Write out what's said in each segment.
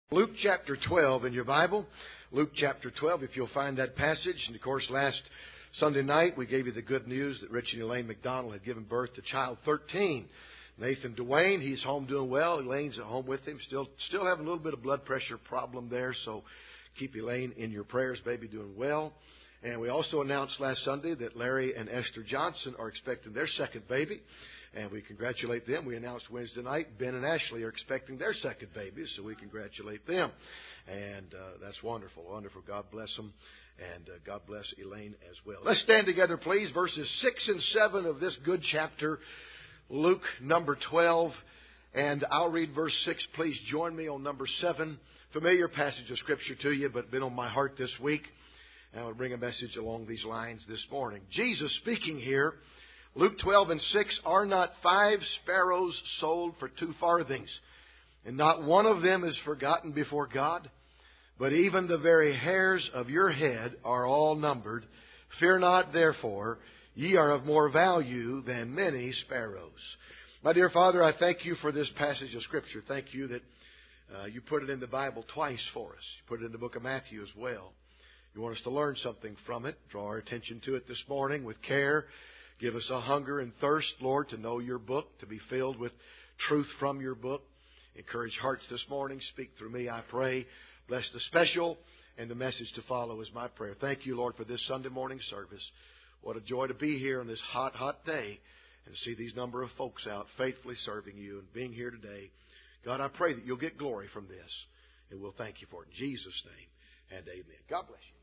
Luke chapter 12 in your Bible. Luke chapter 12, if you'll find that passage. And of course, last Sunday night we gave you the good news that Rich and Elaine McDonald had given birth to child 13. Nathan Dwayne, he's home doing well. Elaine's at home with him. Still having a little bit of blood pressure problem there, so keep Elaine in your prayers. Baby doing well. And we also announced last Sunday that Larry and Esther Johnson are expecting their second baby. And we congratulate them. We announced Wednesday night Ben and Ashley are expecting their second baby, so we congratulate them. And that's wonderful, wonderful. God bless them, and God bless Elaine as well. Let's stand together, please. Verses 6 and 7 of this good chapter, Luke number 12. And I'll read verse 6. Please join me on number 7. Familiar passage of Scripture to you, but been on my heart this week. And I'll bring a message along these lines this morning. Jesus speaking here. Luke 12 and 6, are not 5 sparrows sold for 2 farthings, and not one of them is forgotten before God? But even the very hairs of your head are all numbered. Fear not, therefore, ye are of more value than many sparrows. My dear Father, I thank you for this passage of Scripture. Thank you that you put it in the Bible twice for us. You put it in the book of Matthew as well. You want us to learn something from it. Draw our attention to it this morning with care. Give us a hunger and thirst, Lord, to know your book, to be filled with truth from your book. Encourage hearts this morning. Speak through me, I pray. Bless the special and the message to follow is my prayer. Thank you, Lord, for this Sunday morning service. What a joy to be here on this hot, hot day and to see these number of folks out faithfully serving you and being here today. God, I pray that you'll get glory from this, and we'll thank you for it. In Jesus' name, and amen. God bless you.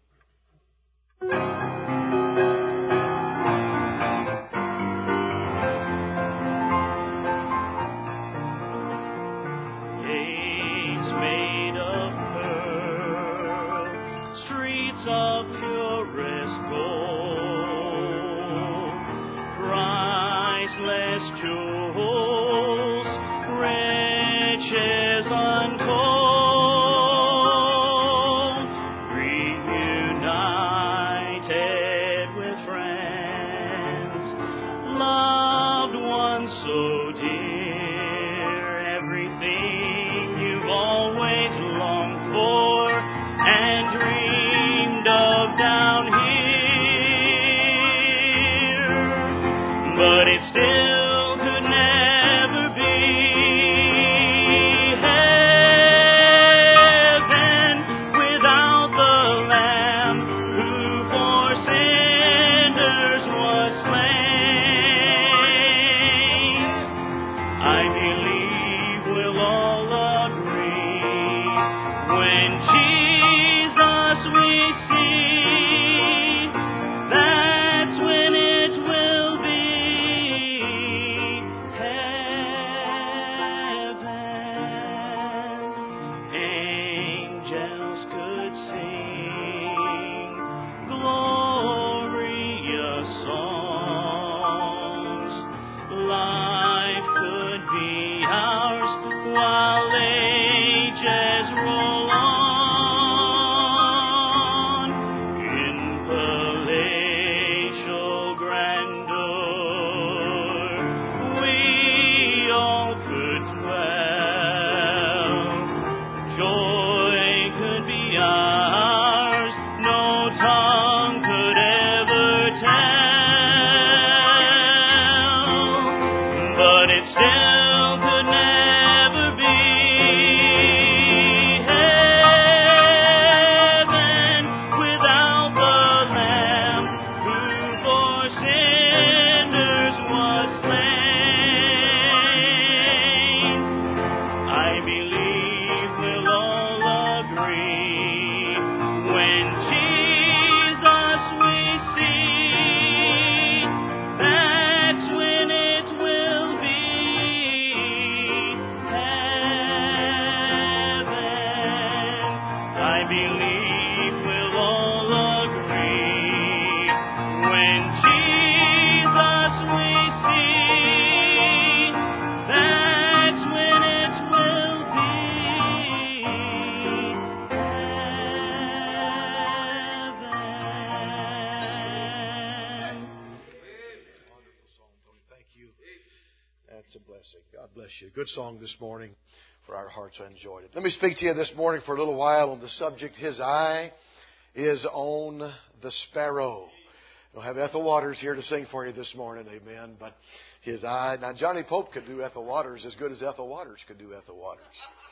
That's a blessing. God bless you. Good song this morning. for our hearts enjoyed it. Let me speak to you this morning for a little while on the subject, His eye is on the sparrow. We'll have Ethel Waters here to sing for you this morning, amen. But His eye. Now, Johnny Pope could do Ethel Waters as good as Ethel Waters could do Ethel Waters.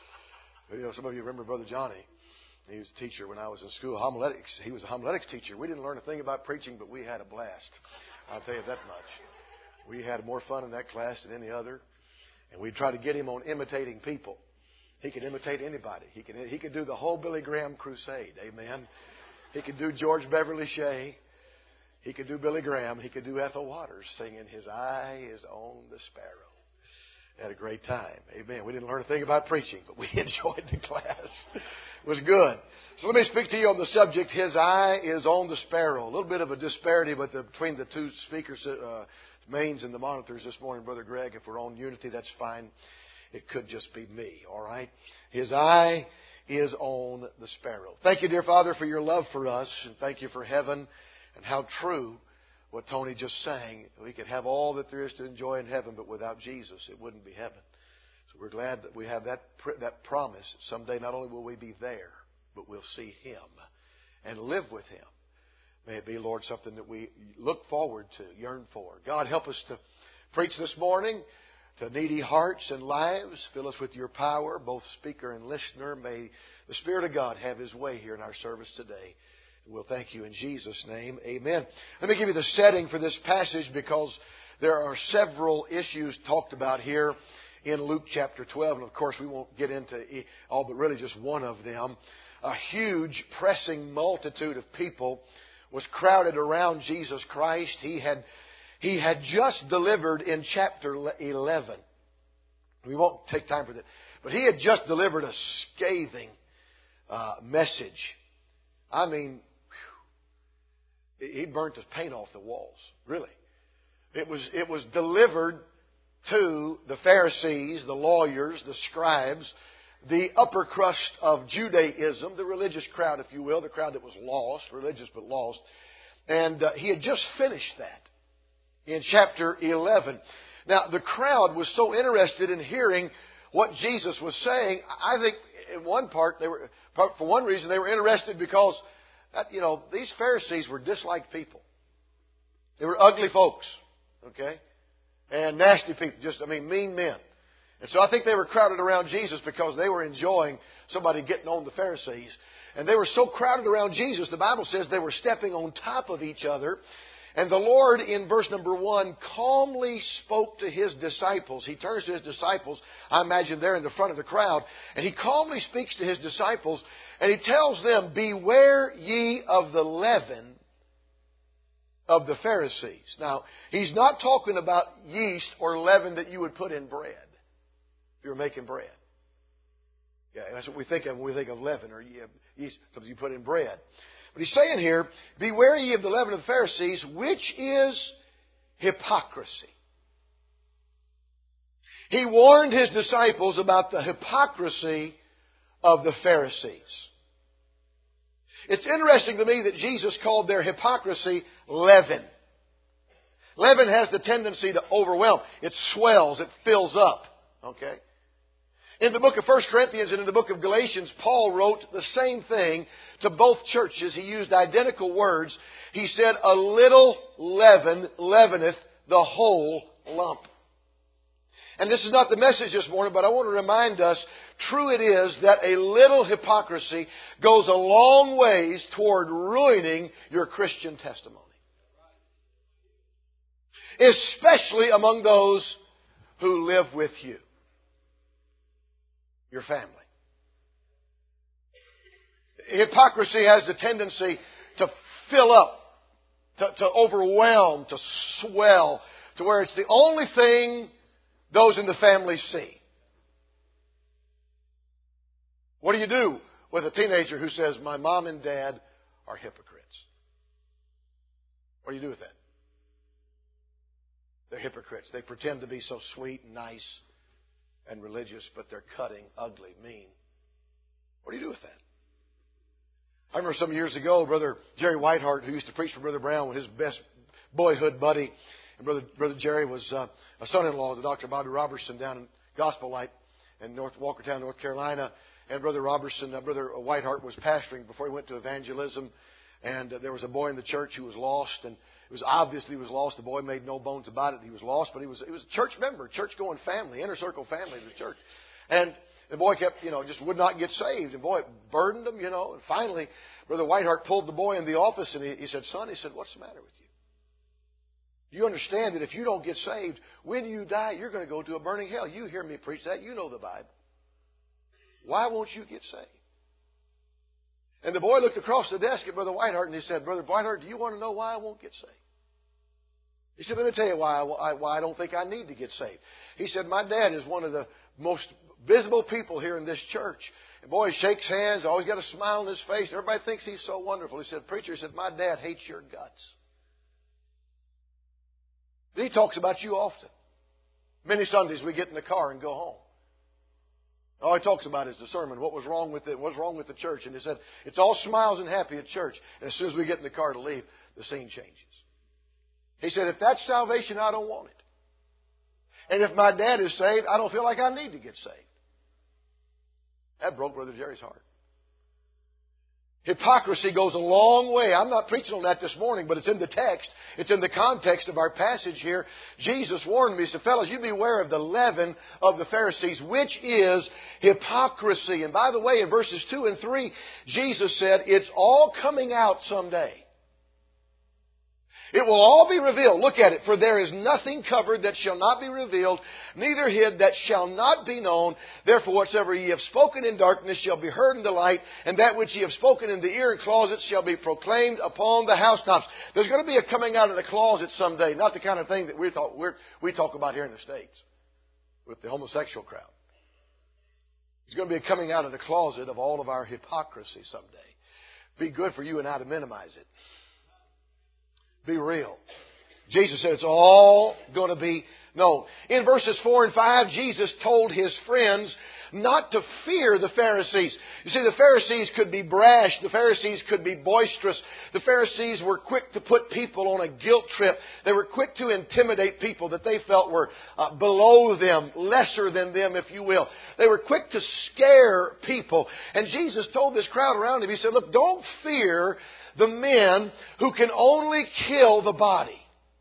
You know, some of you remember Brother Johnny. He was a teacher when I was in school, homiletics. He was a homiletics teacher. We didn't learn a thing about preaching, but we had a blast. I'll tell you that much. We had more fun in that class than any other. And we'd try to get him on imitating people. He could imitate anybody. He could do the whole Billy Graham crusade. Amen. He could do George Beverly Shea. He could do Billy Graham. He could do Ethel Waters singing, His eye is on the sparrow. Had a great time. Amen. We didn't learn a thing about preaching, but we enjoyed the class. It was good. So let me speak to you on the subject, His eye is on the sparrow. A little bit of a disparity between the two speakers, mains and the monitors this morning, Brother Greg. If we're on unity, that's fine. It could just be me, all right? His eye is on the sparrow. Thank you, dear Father, for your love for us, and thank you for heaven and how true what Tony just sang. We could have all that there is to enjoy in heaven, but without Jesus, it wouldn't be heaven. So we're glad that we have that promise. Someday not only will we be there, but we'll see Him and live with Him. May it be, Lord, something that we look forward to, yearn for. God, help us to preach this morning to needy hearts and lives. Fill us with your power, both speaker and listener. May the Spirit of God have His way here in our service today. We'll thank you in Jesus' name. Amen. Let me give you the setting for this passage because there are several issues talked about here in Luke chapter 12. And of course, we won't get into all but really just one of them. A huge pressing multitude of people was crowded around Jesus Christ. He had just delivered in chapter 11. We won't take time for that. But he had just delivered a scathing message. I mean, he burnt his paint off the walls. Really. It was delivered to the Pharisees, the lawyers, the scribes, the upper crust of Judaism, the religious crowd, if you will, the crowd that was lost, religious but lost. And he had just finished that in chapter 11. Now, the crowd was so interested in hearing what Jesus was saying. I think in one part, for one reason, they were interested because, these Pharisees were disliked people. They were ugly folks, okay? And nasty people, mean men. And so I think they were crowded around Jesus because they were enjoying somebody getting on the Pharisees. And they were so crowded around Jesus, the Bible says they were stepping on top of each other. And the Lord, in verse number 1, calmly spoke to His disciples. He turns to His disciples, I imagine they're in the front of the crowd, and He calmly speaks to His disciples, and He tells them, beware ye of the leaven of the Pharisees. Now, He's not talking about yeast or leaven that you would put in bread. If you're making bread. Yeah, that's what we think of when we think of leaven or yeast, something you put in bread. But He's saying here, beware ye of the leaven of the Pharisees, which is hypocrisy. He warned His disciples about the hypocrisy of the Pharisees. It's interesting to me that Jesus called their hypocrisy leaven. Leaven has the tendency to overwhelm. It swells, it fills up. Okay? In the book of 1 Corinthians and in the book of Galatians, Paul wrote the same thing to both churches. He used identical words. He said, a little leaven leaveneth the whole lump. And this is not the message this morning, but I want to remind us, true it is that a little hypocrisy goes a long ways toward ruining your Christian testimony. Especially among those who live with you. Your family. Hypocrisy has the tendency to fill up, to overwhelm, to swell, to where it's the only thing those in the family see. What do you do with a teenager who says, my mom and dad are hypocrites? What do you do with that? They're hypocrites. They pretend to be so sweet and nice and religious, but they're cutting, ugly, mean. What do you do with that? I remember some years ago, Brother Jerry Whitehart, who used to preach for Brother Brown, was his best boyhood buddy. And Brother Jerry was a son-in-law to Dr. Bobby Robertson down in Gospel Light. in Walkertown, North Carolina. And Brother Robertson, Brother Whitehart was pastoring before he went to evangelism. And there was a boy in the church who was lost, and it was obviously he was lost. The boy made no bones about it. He was lost, but he was a church member, church-going family, inner circle family of the church. And the boy kept, just would not get saved. And boy, it burdened him, And finally, Brother Whitehart pulled the boy in the office, and he said, "Son," he said, "what's the matter with you? You understand that if you don't get saved, when you die, you're going to go to a burning hell. You hear me preach that. You know the Bible. Why won't you get saved?" And the boy looked across the desk at Brother Whitehart and he said, "Brother Whitehart, do you want to know why I won't get saved?" He said, "Let me tell you why I don't think I need to get saved." He said, "My dad is one of the most visible people here in this church. And boy, he shakes hands, always got a smile on his face. Everybody thinks he's so wonderful." He said, "Preacher," he said, "my dad hates your guts. He talks about you often. Many Sundays we get in the car and go home. All he talks about is the sermon. What was wrong with it? What's wrong with the church?" And he said, "It's all smiles and happy at church. And as soon as we get in the car to leave, the scene changes." He said, "If that's salvation, I don't want it. And if my dad is saved, I don't feel like I need to get saved." That broke Brother Jerry's heart. Hypocrisy goes a long way. I'm not preaching on that this morning, but it's in the text. It's in the context of our passage here. Jesus warned me, he said, "Fellas, you beware of the leaven of the Pharisees, which is hypocrisy." And by the way, in verses 2 and 3, Jesus said, it's all coming out someday. It will all be revealed. Look at it. "For there is nothing covered that shall not be revealed, neither hid that shall not be known. Therefore whatsoever ye have spoken in darkness shall be heard in the light, and that which ye have spoken in the ear and closet shall be proclaimed upon the housetops." There's going to be a coming out of the closet someday. Not the kind of thing that we talk about here in the States with the homosexual crowd. There's going to be a coming out of the closet of all of our hypocrisy someday. Be good for you and I to minimize it. Be real. Jesus said it's all going to be known. In verses 4 and 5, Jesus told His friends not to fear the Pharisees. You see, the Pharisees could be brash. The Pharisees could be boisterous. The Pharisees were quick to put people on a guilt trip. They were quick to intimidate people that they felt were below them, lesser than them, if you will. They were quick to scare people. And Jesus told this crowd around Him, He said, "Look, don't fear the men who can only kill the body.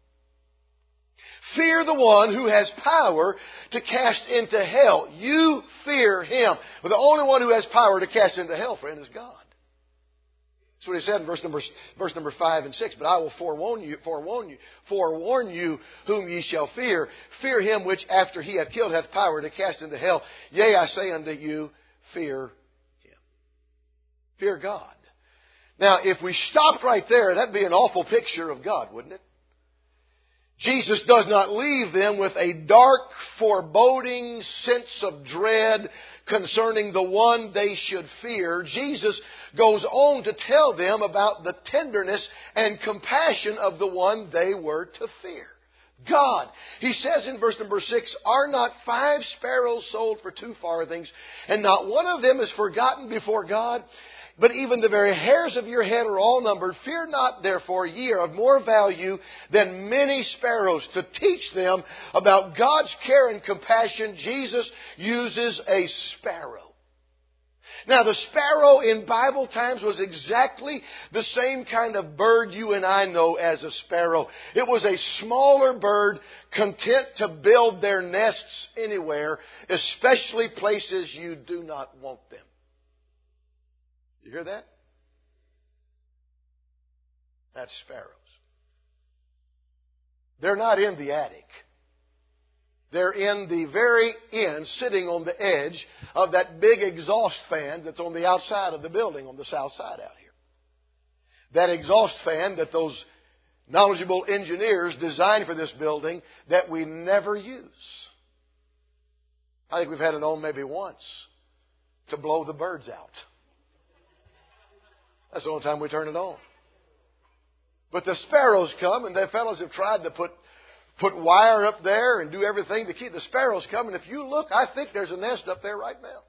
Fear the one who has power to cast into hell." You fear Him. But the only one who has power to cast into hell, friend, is God. That's what He said in verse number 5 and 6. "But I will forewarn you whom ye shall fear. Fear him which after he hath killed hath power to cast into hell. Yea, I say unto you, fear him." Fear God. Now, if we stopped right there, that'd be an awful picture of God, wouldn't it? Jesus does not leave them with a dark, foreboding sense of dread concerning the one they should fear. Jesus goes on to tell them about the tenderness and compassion of the one they were to fear. God. He says in verse number 6, "Are not 5 sparrows sold for 2 farthings, and not one of them is forgotten before God? But even the very hairs of your head are all numbered. Fear not, therefore, ye are of more value than many sparrows." To teach them about God's care and compassion, Jesus uses a sparrow. Now, the sparrow in Bible times was exactly the same kind of bird you and I know as a sparrow. It was a smaller bird content to build their nests anywhere, especially places you do not want them. You hear that? That's sparrows. They're not in the attic. They're in the very end, sitting on the edge of that big exhaust fan that's on the outside of the building on the south side out here. That exhaust fan that those knowledgeable engineers designed for this building that we never use. I think we've had it on maybe once to blow the birds out. That's the only time we turn it on. But the sparrows come, and the fellows have tried to put wire up there and do everything to keep the sparrows coming. If you look, I think there's a nest up there right now.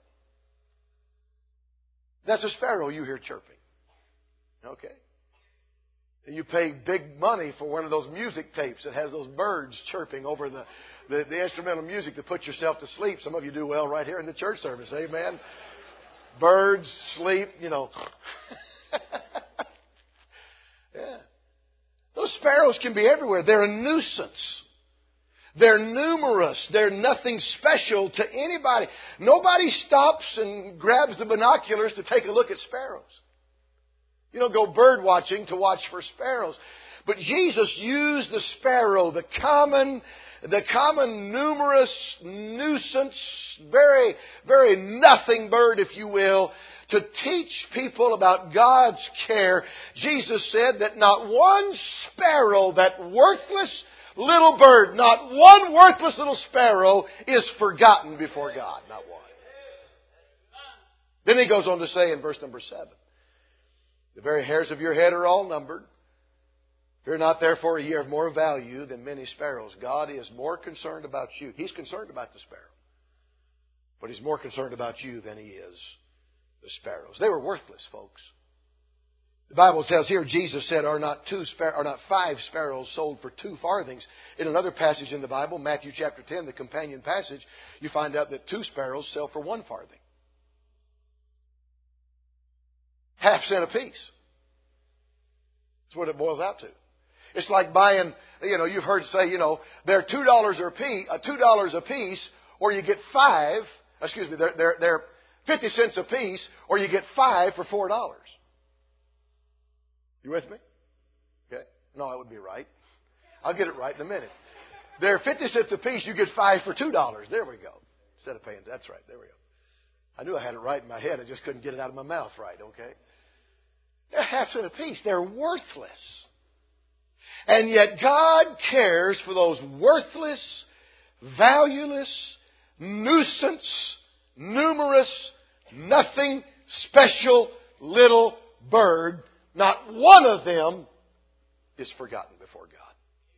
That's a sparrow you hear chirping. Okay? And you pay big money for one of those music tapes that has those birds chirping over the The instrumental music to put yourself to sleep. Some of you do well right here in the church service. Amen. Birds, sleep, Yeah. Those sparrows can be everywhere. They're a nuisance. They're numerous. They're nothing special to anybody. Nobody stops and grabs the binoculars to take a look at sparrows. You don't go bird watching to watch for sparrows. But Jesus used the sparrow, the common numerous nuisance, very, very nothing bird, if you will, to teach people about God's care. Jesus said that not one sparrow, that worthless little bird, not one worthless little sparrow is forgotten before God. Not one. Then he goes on to say in verse number 7, the very hairs of your head are all numbered. Fear not, therefore, ye are of more value than many sparrows. God is more concerned about you. He's concerned about the sparrow. But He's more concerned about you than He is the sparrows. They were worthless, folks. The Bible tells here, Jesus said, are not 5 sparrows sold for 2 farthings? In another passage in the Bible, Matthew chapter 10, the companion passage, you find out that 2 sparrows sell for 1 farthing. Half cent apiece. That's what it boils out to. It's like buying, you've heard say, they're $2 a piece, or you get 5, they're 50 cents a piece, or you get 5 for $4. You with me? Okay. No, that would be right. I'll get it right in a minute. They're 50 cents a piece, you get 5 for $2. There we go. Instead of paying, that's right, there we go. I knew I had it right in my head, I just couldn't get it out of my mouth right, okay? They're half cent a piece. They're worthless. And yet God cares for those worthless, valueless, nuisance, numerous, nothing special little bird. Not one of them is forgotten before God.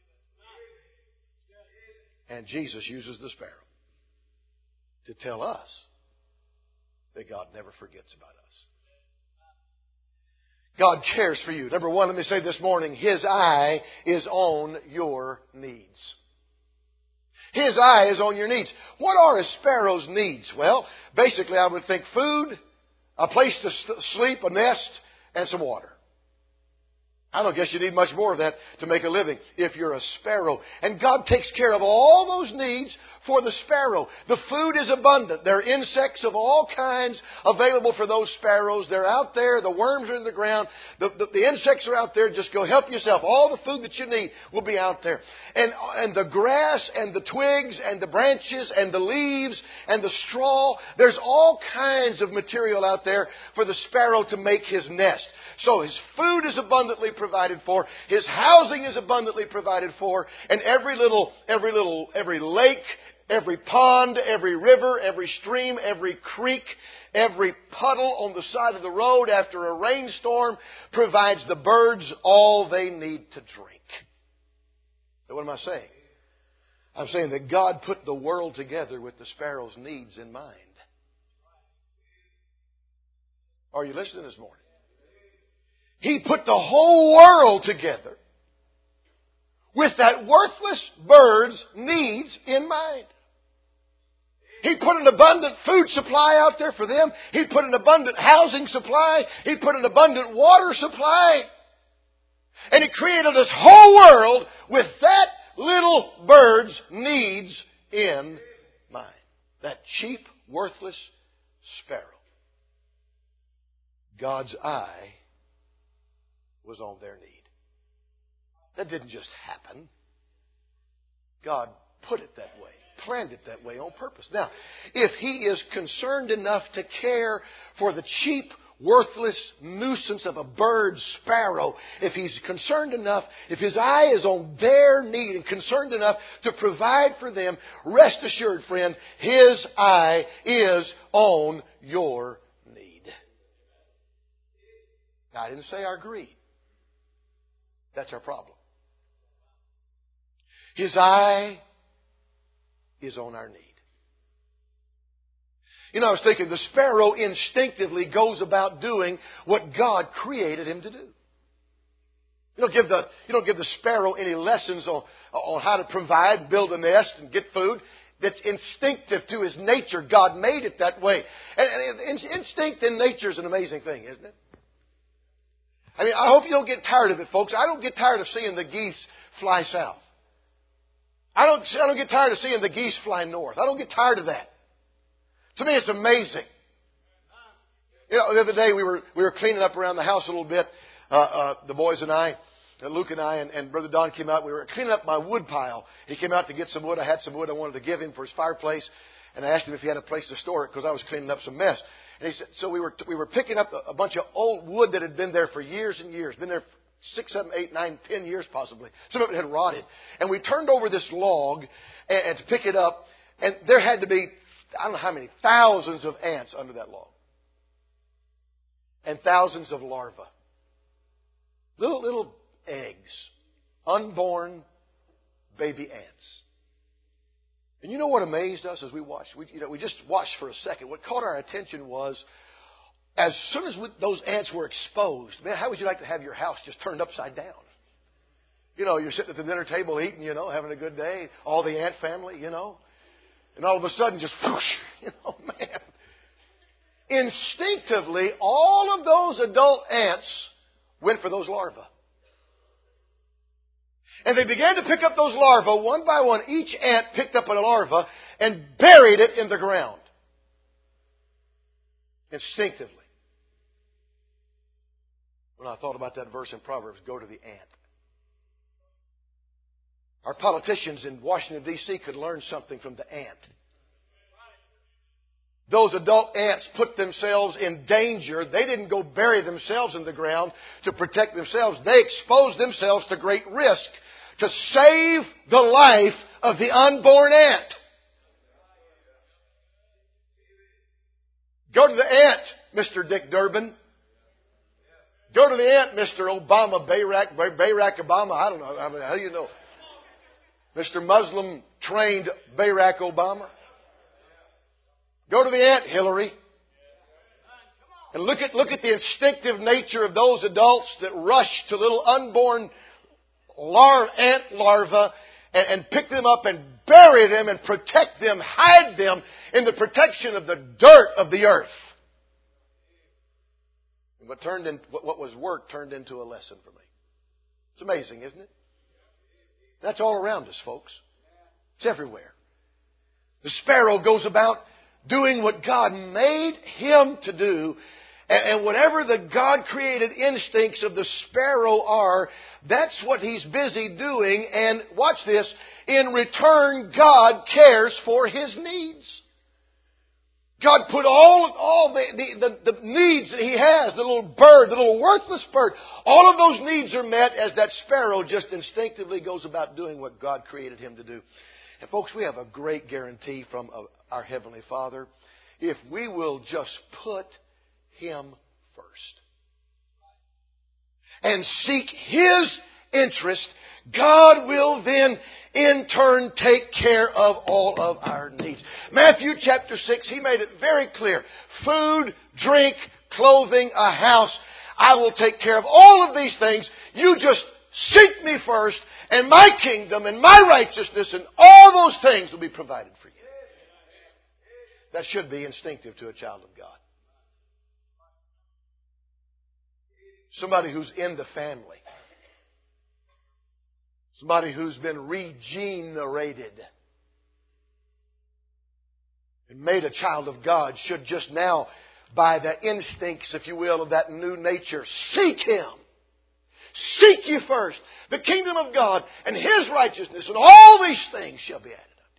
And Jesus uses the sparrow to tell us that God never forgets about us. God cares for you. Number one, let me say this morning, His eye is on your needs. His eye is on your needs. What are a sparrow's needs? Well, basically I would think food, a place to sleep, a nest, and some water. I don't guess you need much more of that to make a living if you're a sparrow. And God takes care of all those needs for the sparrow. The food is abundant. There are insects of all kinds available for those sparrows. They're out there. The worms are in the ground. The insects are out there. Just go help yourself. All the food that you need will be out there. And the grass and the twigs and the branches and the leaves and the straw. There's all kinds of material out there for the sparrow to make his nest. So His food is abundantly provided for. His housing is abundantly provided for. And every lake, every pond, every river, every stream, every creek, every puddle on the side of the road after a rainstorm provides the birds all they need to drink. So what am I saying? I'm saying that God put the world together with the sparrow's needs in mind. Are you listening this morning? He put the whole world together with that worthless bird's needs in mind. He put an abundant food supply out there for them. He put an abundant housing supply. He put an abundant water supply. And He created this whole world with that little bird's needs in mind. That cheap, worthless sparrow. God's eye was on their need. That didn't just happen. God put it that way, planned it that way on purpose. Now, if He is concerned enough to care for the cheap, worthless nuisance of a bird sparrow, if He's concerned enough, if His eye is on their need and concerned enough to provide for them, rest assured, friend, His eye is on your need. Now, I didn't say our greed. That's our problem. His eye is on our need. I was thinking the sparrow instinctively goes about doing what God created him to do. You don't give the sparrow any lessons on how to provide and build a nest and get food. That's instinctive to his nature. God made it that way. And instinct in nature is an amazing thing, isn't it? I mean, I hope you don't get tired of it, folks. I don't get tired of seeing the geese fly south. I don't get tired of seeing the geese fly north. I don't get tired of that. To me, it's amazing. You know, the other day we were cleaning up around the house a little bit. The boys and I, Luke and I, and Brother Don came out. We were cleaning up my wood pile. He came out to get some wood. I had some wood I wanted to give him for his fireplace, and I asked him if he had a place to store it because I was cleaning up some mess. And he said, so we were picking up a bunch of old wood that had been there for years and years, been there for 6, 7, 8, 9, 10 years possibly. Some of it had rotted, and we turned over this log and to pick it up, and there had to be, I don't know how many, thousands of ants under that log, and thousands of larvae, little eggs, unborn baby ants. And you know what amazed us as we watched? We just watched for a second. What caught our attention was, as soon as those ants were exposed, man, how would you like to have your house just turned upside down? You know, you're sitting at the dinner table eating, having a good day, all the ant family, and all of a sudden just whoosh, man. Instinctively, all of those adult ants went for those larvae. And they began to pick up those larvae one by one. Each ant picked up a larva and buried it in the ground. Instinctively. When I thought about that verse in Proverbs, go to the ant. Our politicians in Washington, D.C. could learn something from the ant. Those adult ants put themselves in danger. They didn't go bury themselves in the ground to protect themselves. They exposed themselves to great risk to save the life of the unborn ant. Go to the ant, Mr. Dick Durbin. Go to the ant, Mr. Obama, Barack Obama. I don't know. How do you know? Mr. Muslim-trained Barack Obama. Go to the ant, Hillary. And look at the instinctive nature of those adults that rush to little unborn ant larvae and pick them up and bury them and protect them, hide them in the protection of the dirt of the earth. And what was work turned into a lesson for me. It's amazing, isn't it? That's all around us, folks. It's everywhere. The sparrow goes about doing what God made him to do. And whatever the God-created instincts of the sparrow are, that's what he's busy doing. And watch this, in return, God cares for his needs. God put all the needs that he has, the little bird, the little worthless bird, all of those needs are met as that sparrow just instinctively goes about doing what God created him to do. And folks, we have a great guarantee from our Heavenly Father. If we will just put him first and seek his interest, God will then in turn take care of all of our needs. Matthew chapter 6, he made it very clear. Food, drink, clothing, a house. I will take care of all of these things. You just seek me first and my kingdom and my righteousness, and all those things will be provided for you. That should be instinctive to a child of God. Somebody who's in the family. Somebody who's been regenerated and made a child of God should just now, by the instincts, if you will, of that new nature, seek him. Seek ye first the kingdom of God and his righteousness, and all these things shall be added unto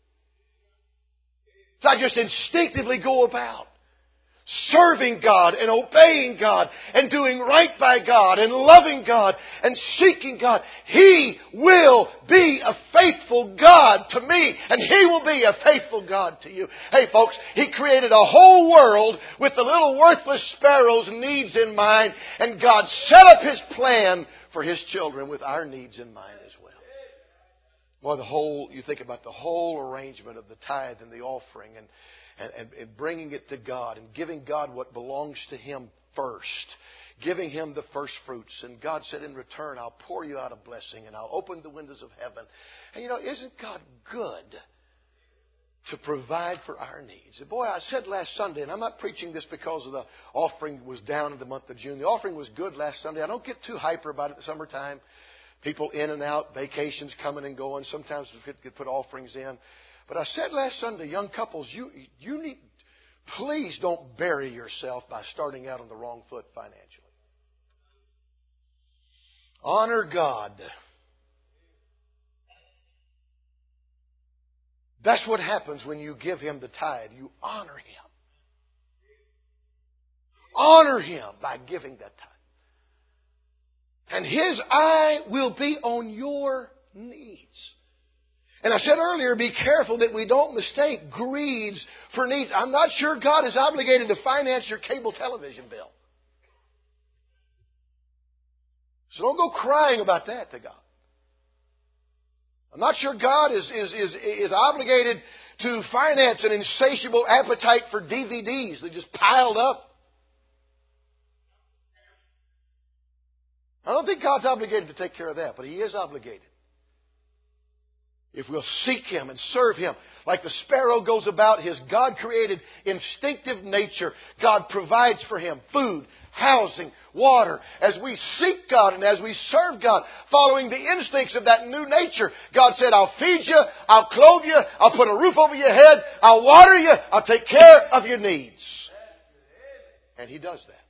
you. So I just instinctively go about serving God and obeying God and doing right by God and loving God and seeking God. He will be a faithful God to me, and he will be a faithful God to you. Hey folks, he created a whole world with the little worthless sparrows' needs in mind, and God set up his plan for his children with our needs in mind as well. Well, you think about the whole arrangement of the tithe and the offering and bringing it to God and giving God what belongs to him first. giving Him the first fruits. And God said, in return, I'll pour you out a blessing and I'll open the windows of heaven. And isn't God good to provide for our needs? And boy, I said last Sunday, and I'm not preaching this because of the offering was down in the month of June. The offering was good last Sunday. I don't get too hyper about it in the summertime. People in and out, vacations coming and going. Sometimes we could put offerings in. But I said last Sunday, young couples, you need, please don't bury yourself by starting out on the wrong foot financially. Honor God. That's what happens when you give Him the tithe. You honor Him. Honor Him by giving that tithe. And His eye will be on your needs. And I said earlier, be careful that we don't mistake greeds for needs. I'm not sure God is obligated to finance your cable television bill. So don't go crying about that to God. I'm not sure God is obligated to finance an insatiable appetite for DVDs that just piled up. I don't think God's obligated to take care of that, but He is obligated. If we'll seek Him and serve Him, like the sparrow goes about his God-created instinctive nature, God provides for him food, housing, water. As we seek God and as we serve God, following the instincts of that new nature, God said, I'll feed you, I'll clothe you, I'll put a roof over your head, I'll water you, I'll take care of your needs. And He does that.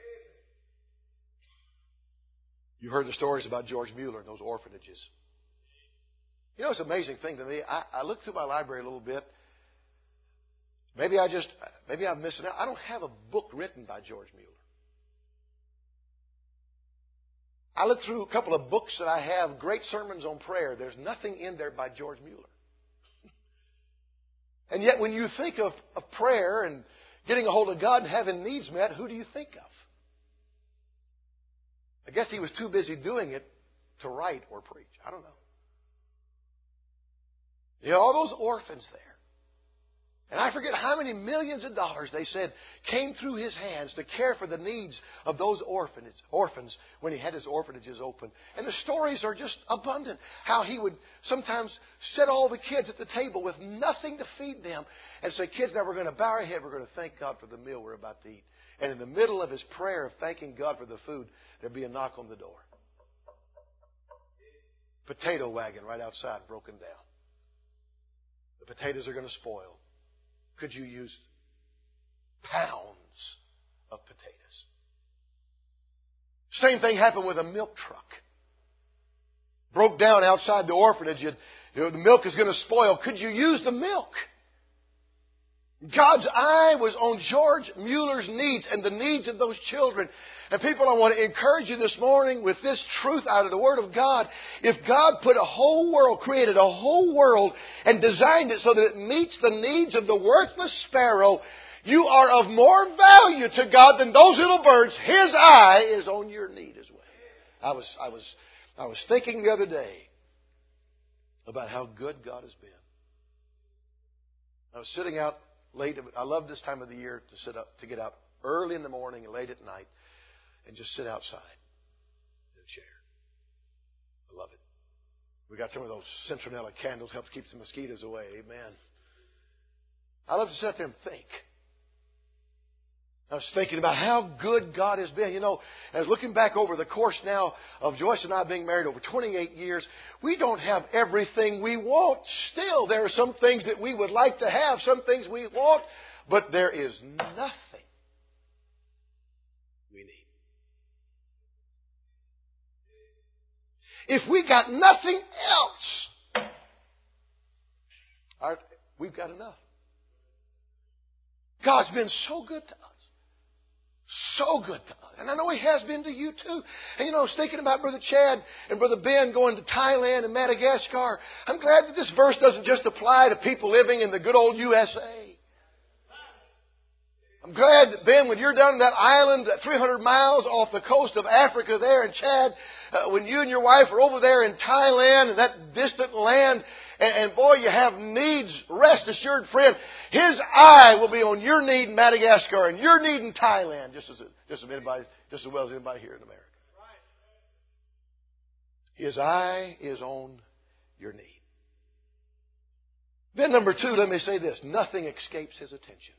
You heard the stories about George Mueller and those orphanages. It's an amazing thing to me. I looked through my library a little bit. Maybe I'm missing out. I don't have a book written by George Mueller. I looked through a couple of books that I have, great sermons on prayer. There's nothing in there by George Mueller. And yet when you think of prayer and getting a hold of God and having needs met, who do you think of? I guess he was too busy doing it to write or preach. I don't know. All those orphans there. And I forget how many millions of dollars they said came through his hands to care for the needs of those orphans when he had his orphanages open. And the stories are just abundant. How he would sometimes set all the kids at the table with nothing to feed them and say, kids, now we're going to bow our head. We're going to thank God for the meal we're about to eat. And in the middle of his prayer of thanking God for the food, there'd be a knock on the door. Potato wagon right outside, broken down. The potatoes are going to spoil. Could you use pounds of potatoes? Same thing happened with a milk truck. Broke down outside the orphanage. The milk is going to spoil. Could you use the milk? God's eye was on George Mueller's needs and the needs of those children. And people, I want to encourage you this morning with this truth out of the Word of God. If God put created a whole world and designed it so that it meets the needs of the worthless sparrow, you are of more value to God than those little birds. His eye is on your need as well. I was thinking the other day about how good God has been. I was sitting out late. I love this time of the year to get out early in the morning and late at night. And just sit outside in a chair. I love it. We got some of those citronella candles, helps keep the mosquitoes away. Amen. I love to sit there and think. I was thinking about how good God has been. As looking back over the course now of Joyce and I being married over 28 years, we don't have everything we want. Still, there are some things that we would like to have, some things we want, but there is nothing we need. If we got nothing else, we've got enough. God's been so good to us. So good to us. And I know He has been to you too. And I was thinking about Brother Chad and Brother Ben going to Thailand and Madagascar. I'm glad that this verse doesn't just apply to people living in the good old USA. I'm glad that, Ben, when you're down in that island, that 300 miles off the coast of Africa there, and Chad, when you and your wife are over there in Thailand and that distant land, And boy, you have needs. Rest assured, friend, His eye will be on your need in Madagascar and your need in Thailand, just as well as anybody here in America. His eye is on your need. Then number 2, let me say this. Nothing escapes His attention.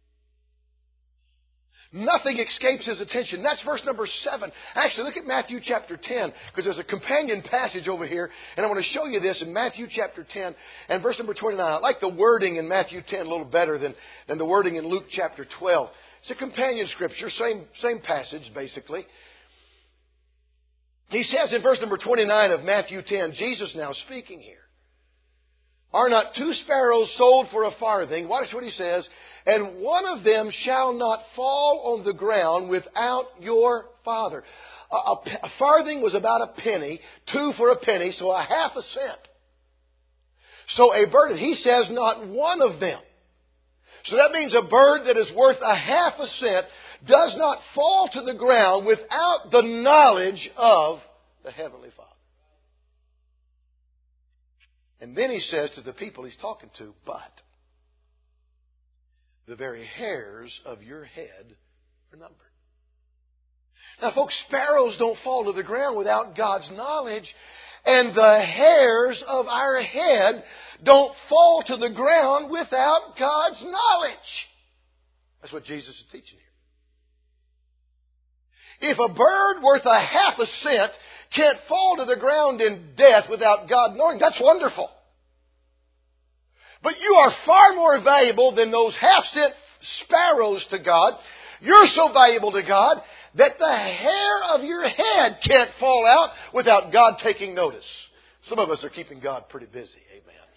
Nothing escapes His attention. That's verse number 7. Actually, look at Matthew chapter 10, because there's a companion passage over here, and I want to show you this in Matthew chapter 10 and verse number 29. I like the wording in Matthew 10 a little better than the wording in Luke chapter 12. It's a companion scripture, same passage, basically. He says in verse number 29 of Matthew 10, Jesus now speaking here, "Are not 2 sparrows sold for a farthing?" Watch what He says. "And one of them shall not fall on the ground without your Father." A farthing was about a penny, 2 for a penny, so a half a cent. So a bird, He says, not one of them. So that means a bird that is worth a half a cent does not fall to the ground without the knowledge of the Heavenly Father. And then He says to the people He's talking to, "But the very hairs of your head are numbered." Now, folks, sparrows don't fall to the ground without God's knowledge, and the hairs of our head don't fall to the ground without God's knowledge. That's what Jesus is teaching here. If a bird worth a half a cent can't fall to the ground in death without God knowing, that's wonderful. But you are far more valuable than those half-cent sparrows to God. You're so valuable to God that the hair of your head can't fall out without God taking notice. Some of us are keeping God pretty busy. Amen.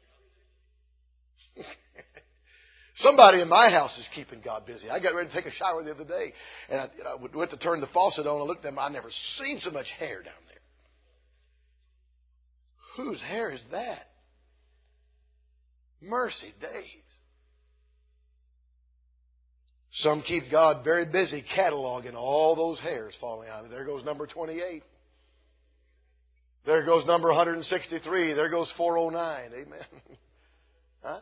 Somebody in my house is keeping God busy. I got ready to take a shower the other day, and I went to turn the faucet on and looked at them. I've never seen so much hair down there. Whose hair is that? Mercy days. Some keep God very busy cataloging all those hairs falling out. There goes number 28. There goes number 163. There goes 409. Amen. Huh?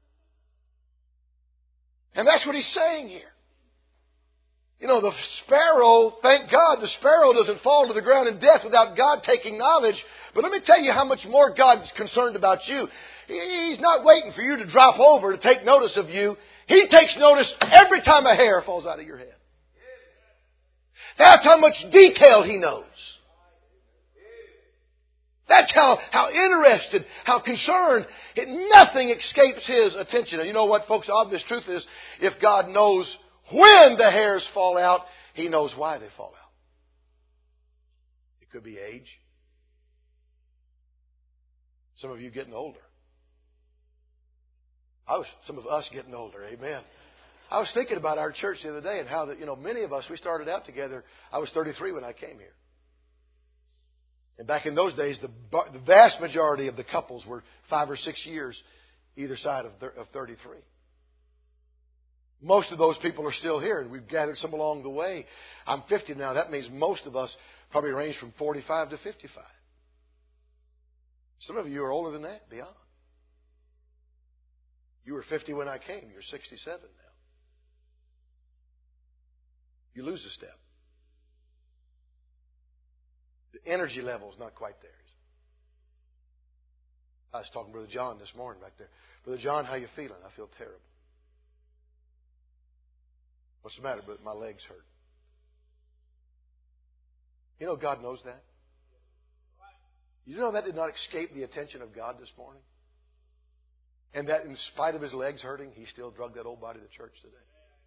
And that's what He's saying here. You know, the sparrow, thank God, the sparrow doesn't fall to the ground in death without God taking knowledge. But let me tell you how much more God's concerned about you. He's not waiting for you to drop over to take notice of you. He takes notice every time a hair falls out of your head. That's how much detail He knows. That's how interested, how concerned. Nothing escapes His attention. And you know what, folks? The obvious truth is, if God knows when the hairs fall out, He knows why they fall out. It could be age. Some of you getting older. Some of us getting older. Amen. I was thinking about our church the other day and how that, many of us, we started out together. I was 33 when I came here. And back in those days, the vast majority of the couples were 5 or 6 years either side of 33. Most of those people are still here. We've gathered some along the way. I'm 50 now. That means most of us probably range from 45 to 55. Some of you are older than that, beyond. You were 50 when I came. You're 67 now. You lose a step. The energy level is not quite there. I was talking to Brother John this morning back there. Brother John, how you feeling? I feel terrible. What's the matter, brother? My legs hurt. You know God knows that. You know that did not escape the attention of God this morning? And that in spite of his legs hurting, He still drugged that old body to church today.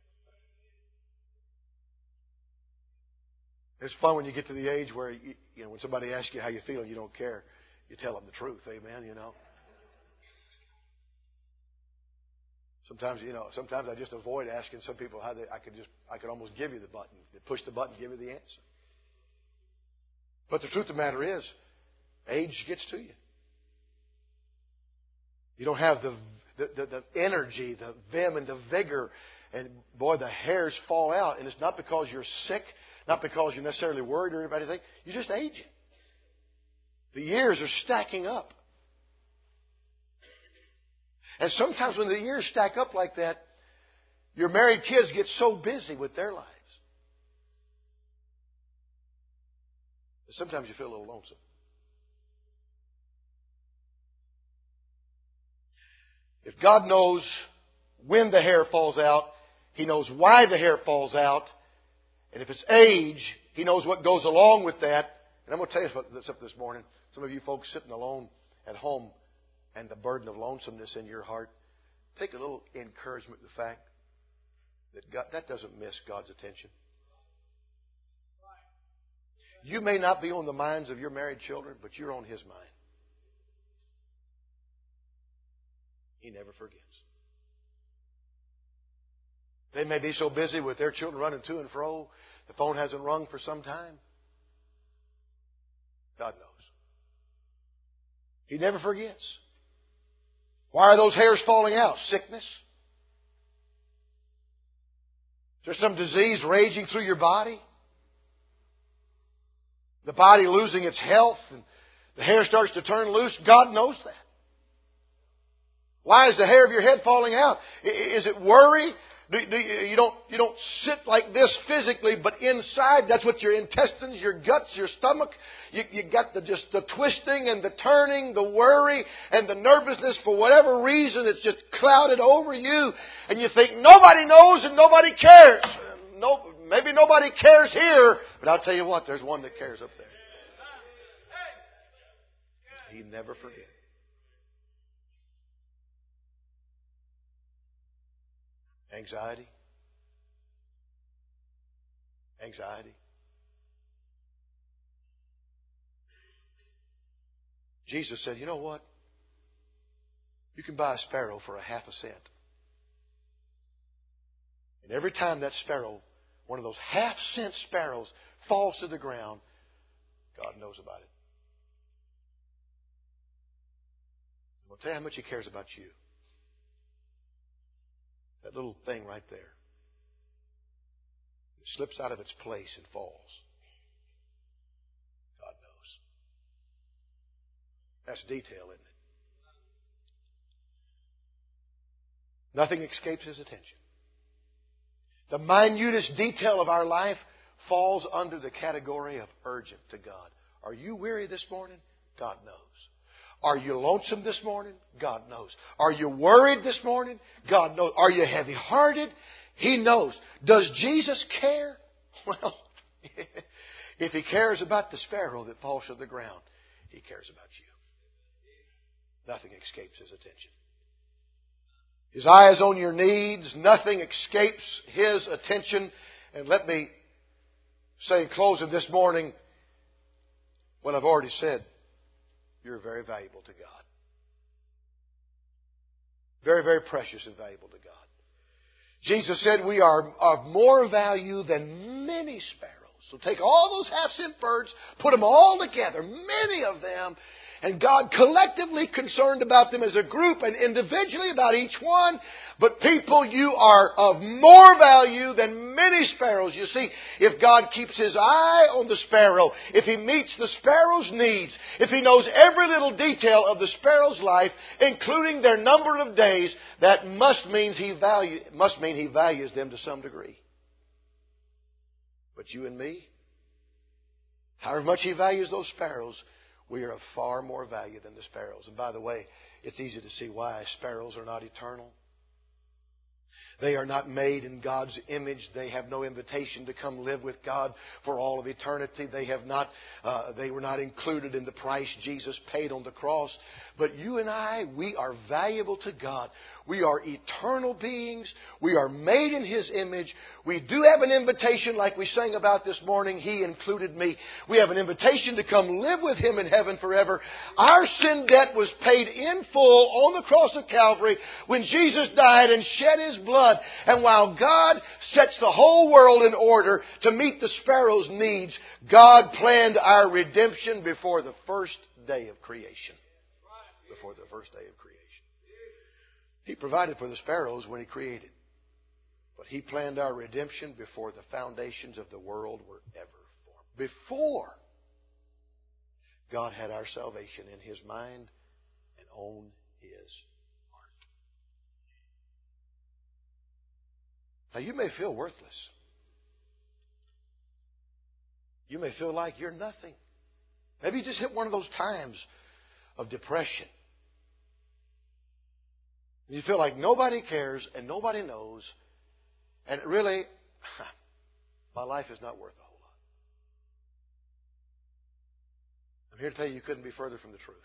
It's fun when you get to the age where, when somebody asks you how you feel, you don't care. You tell them the truth. Amen, Sometimes I just avoid asking some people how I could almost give you the button. Push the button, give you the answer. But the truth of the matter is, age gets to you. You don't have the energy, the vim and the vigor. And boy, the hairs fall out. And it's not because you're sick, not because you're necessarily worried or anything. You're just aging. The years are stacking up. And sometimes when the years stack up like that, your married kids get so busy with their lives. Sometimes you feel a little lonesome. If God knows when the hair falls out, He knows why the hair falls out. And if it's age, He knows what goes along with that. And I'm going to tell you something this morning. Some of you folks sitting alone at home and the burden of lonesomeness in your heart, take a little encouragement in the fact that God, that doesn't miss God's attention. You may not be on the minds of your married children, but you're on His mind. He never forgets. They may be so busy with their children running to and fro, the phone hasn't rung for some time. God knows. He never forgets. Why are those hairs falling out? Sickness? Is there some disease raging through your body? The body losing its health and the hair starts to turn loose? God knows that. Why is the hair of your head falling out? Is it worry? You don't sit like this physically, but inside, that's what your intestines, your guts, your stomach, you got the twisting and the turning, the worry and the nervousness for whatever reason. It's just clouded over you, and you think nobody knows and nobody cares. No, maybe nobody cares here, but I'll tell you what, there's one that cares up there. He never forgets. Anxiety. Jesus said, you know what? You can buy a sparrow for 0.5 cent. And every time that sparrow, one of those 0.5 cent sparrows, falls to the ground, God knows about it. I'll tell you how much He cares about you. That little thing right there. It slips out of its place and falls. God knows. That's detail, isn't it? Nothing escapes His attention. The minutest detail of our life falls under the category of urgent to God. Are you weary this morning? God knows. Are you lonesome this morning? God knows. Are you worried this morning? God knows. Are you heavy-hearted? He knows. Does Jesus care? Well, if He cares about the sparrow that falls to the ground, He cares about you. Nothing escapes His attention. His eye is on your needs. Nothing escapes His attention. And let me say in closing this morning what I've already said. You're very valuable to God. Very, very precious and valuable to God. Jesus said we are of more value than many sparrows. So take all those half-cent birds, put them all together, many of them, and God collectively concerned about them as a group and individually about each one. But people, you are of more value than many sparrows. You see, if God keeps His eye on the sparrow, if He meets the sparrow's needs, if He knows every little detail of the sparrow's life, including their number of days, that must mean He values them to some degree. But you and me, however much He values those sparrows, we are of far more value than the sparrows. And by the way, it's easy to see why. Sparrows are not eternal. They are not made in God's image. They have no invitation to come live with God for all of eternity. They were not included in the price Jesus paid on the cross. But you and I, we are valuable to God. We are eternal beings. We are made in His image. We do have an invitation, like we sang about this morning. He included me. We have an invitation to come live with Him in heaven forever. Our sin debt was paid in full on the cross of Calvary when Jesus died and shed His blood. And while God sets the whole world in order to meet the sparrow's needs, God planned our redemption before the first day of creation. Before the first day of creation. He provided for the sparrows when He created. But He planned our redemption before the foundations of the world were ever formed. Before God had our salvation in His mind and on His heart. Now, you may feel worthless. You may feel like you're nothing. Maybe you just hit one of those times of depression. You feel like nobody cares and nobody knows. And really, my life is not worth a whole lot. I'm here to tell you couldn't be further from the truth.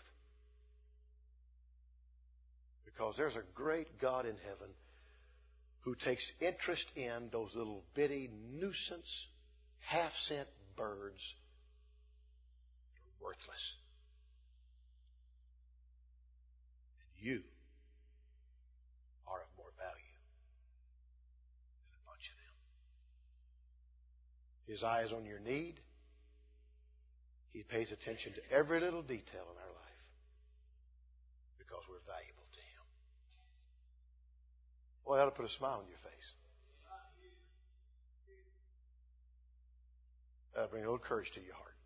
Because there's a great God in heaven who takes interest in those little bitty nuisance, half-cent birds. They're worthless. And you are of more value than a bunch of them. His eye is on your need. He pays attention to every little detail in our life because we're valuable to Him. Well, that'll put a smile on your face. That'll bring a little courage to your heart.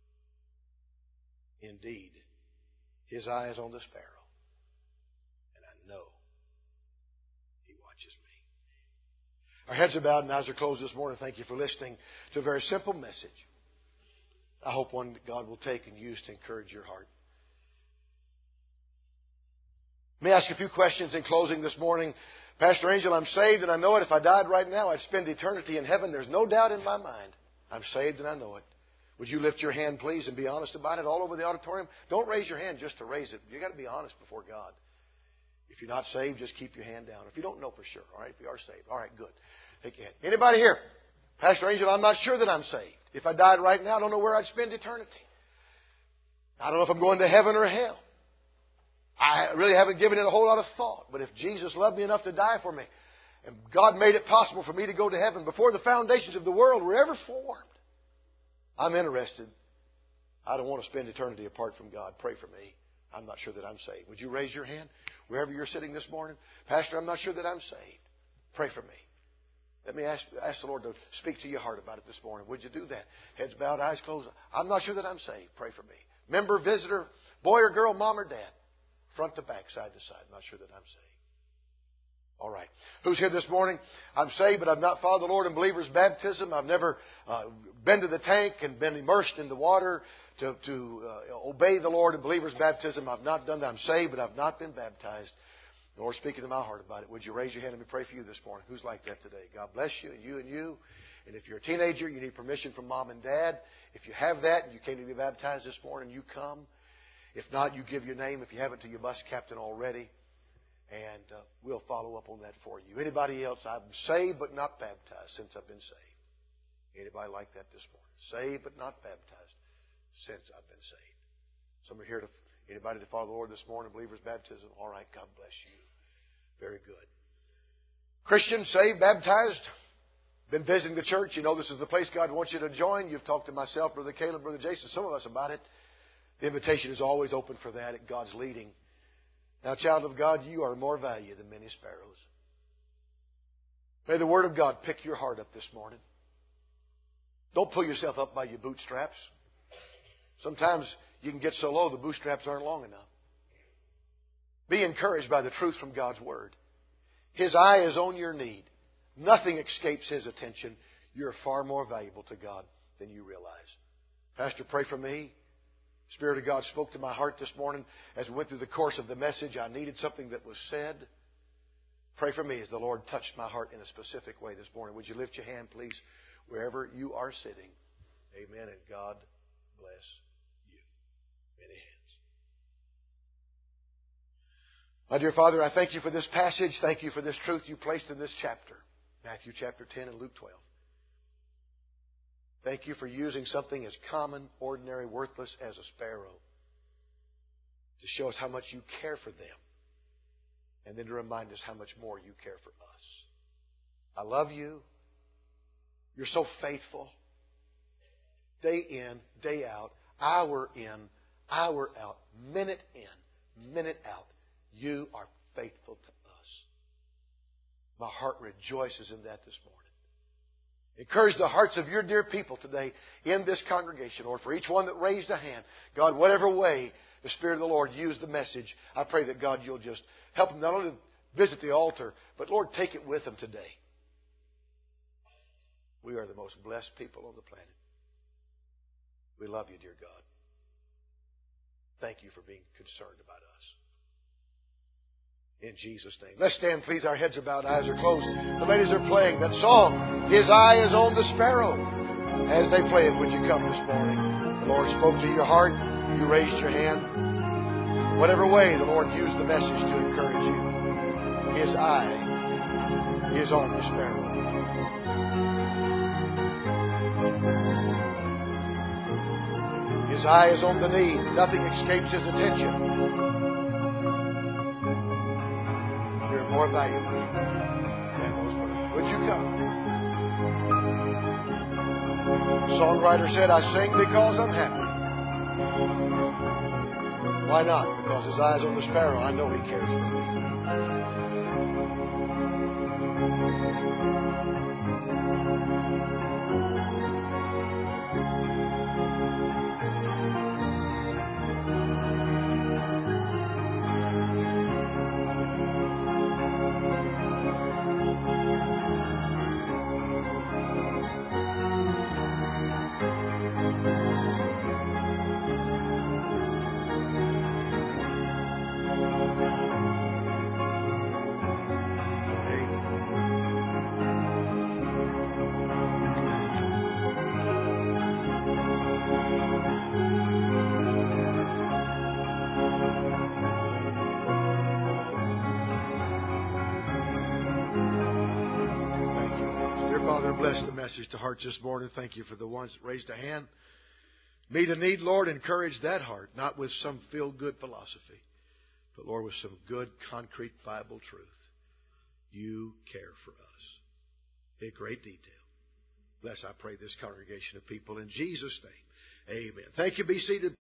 Indeed, His eye is on the sparrow, and I know He watches me. Our heads are bowed and eyes are closed this morning. Thank you for listening to a very simple message. I hope one that God will take and use to encourage your heart. Let me ask you a few questions in closing this morning. Pastor Angel, I'm saved and I know it. If I died right now, I'd spend eternity in heaven. There's no doubt in my mind. I'm saved and I know it. Would you lift your hand, please, and be honest about it all over the auditorium? Don't raise your hand just to raise it. You've got to be honest before God. If you're not saved, just keep your hand down. If you don't know for sure, all right? If you are saved, all right, good. Take your hand. Anybody here? Pastor Angel, I'm not sure that I'm saved. If I died right now, I don't know where I'd spend eternity. I don't know if I'm going to heaven or hell. I really haven't given it a whole lot of thought. But if Jesus loved me enough to die for me, and God made it possible for me to go to heaven before the foundations of the world were ever formed, I'm interested. I don't want to spend eternity apart from God. Pray for me. I'm not sure that I'm saved. Would you raise your hand wherever you're sitting this morning? Pastor, I'm not sure that I'm saved. Pray for me. Let me ask the Lord to speak to your heart about it this morning. Would you do that? Heads bowed, eyes closed. I'm not sure that I'm saved. Pray for me. Member, visitor, boy or girl, mom or dad. Front to back, side to side. Not sure that I'm saved. All right. Who's here this morning? I'm saved, but I've not followed the Lord in believer's baptism. I've never been to the tank and been immersed in the water to obey the Lord in believer's baptism. I've not done that. I'm saved, but I've not been baptized. The Lord's speaking to my heart about it. Would you raise your hand and let me pray for you this morning? Who's like that today? God bless you and you and you. And if you're a teenager, you need permission from mom and dad. If you have that and you came to be baptized this morning, you come. If not, you give your name, if you haven't, to your bus captain already. And we'll follow up on that for you. Anybody else? I'm saved but not baptized since I've been saved. Anybody like that this morning? Saved but not baptized since I've been saved. Some are here to, anybody to follow the Lord this morning, believer's baptism? All right, God bless you. Very good. Christian, saved, baptized, been visiting the church. You know this is the place God wants you to join. You've talked to myself, Brother Caleb, Brother Jason, some of us about it. The invitation is always open for that at God's leading. Now, child of God, you are more value than many sparrows. May the Word of God pick your heart up this morning. Don't pull yourself up by your bootstraps. Sometimes you can get so low the bootstraps aren't long enough. Be encouraged by the truth from God's Word. His eye is on your need. Nothing escapes His attention. You're far more valuable to God than you realize. Pastor, pray for me. Spirit of God spoke to my heart this morning as we went through the course of the message. I needed something that was said. Pray for me as the Lord touched my heart in a specific way this morning. Would you lift your hand, please, wherever you are sitting? Amen. And God bless you. Many hands. My dear Father, I thank you for this passage. Thank you for this truth you placed in this chapter. Matthew chapter 10 and Luke 12. Thank you for using something as common, ordinary, worthless as a sparrow to show us how much you care for them and then to remind us how much more you care for us. I love you. You're so faithful. Day in, day out, hour in, hour out, minute in, minute out. You are faithful to us. My heart rejoices in that this morning. Encourage the hearts of your dear people today in this congregation, or for each one that raised a hand. God, whatever way the Spirit of the Lord used the message, I pray that, God, you'll just help them not only visit the altar, but, Lord, take it with them today. We are the most blessed people on the planet. We love you, dear God. Thank you for being concerned about us. In Jesus' name. Let's stand, please. Our heads are bowed, eyes are closed. The ladies are playing that song, His Eye is on the Sparrow. As they play it, would you come this morning? The Lord spoke to your heart. You raised your hand. Whatever way, the Lord used the message to encourage you. His eye is on the sparrow. His eye is on the need. Nothing escapes His attention. You're more valuable than those birds. Would you come? The songwriter said, I sing because I'm happy. Why not? Because His eye's on the sparrow. I know He cares for me. Father, bless the message to hearts this morning. Thank you for the ones that raised a hand. Meet a need, Lord. Encourage that heart, not with some feel-good philosophy, but, Lord, with some good, concrete Bible truth. You care for us in great detail. Bless, I pray, this congregation of people in Jesus' name. Amen. Thank you. Be seated.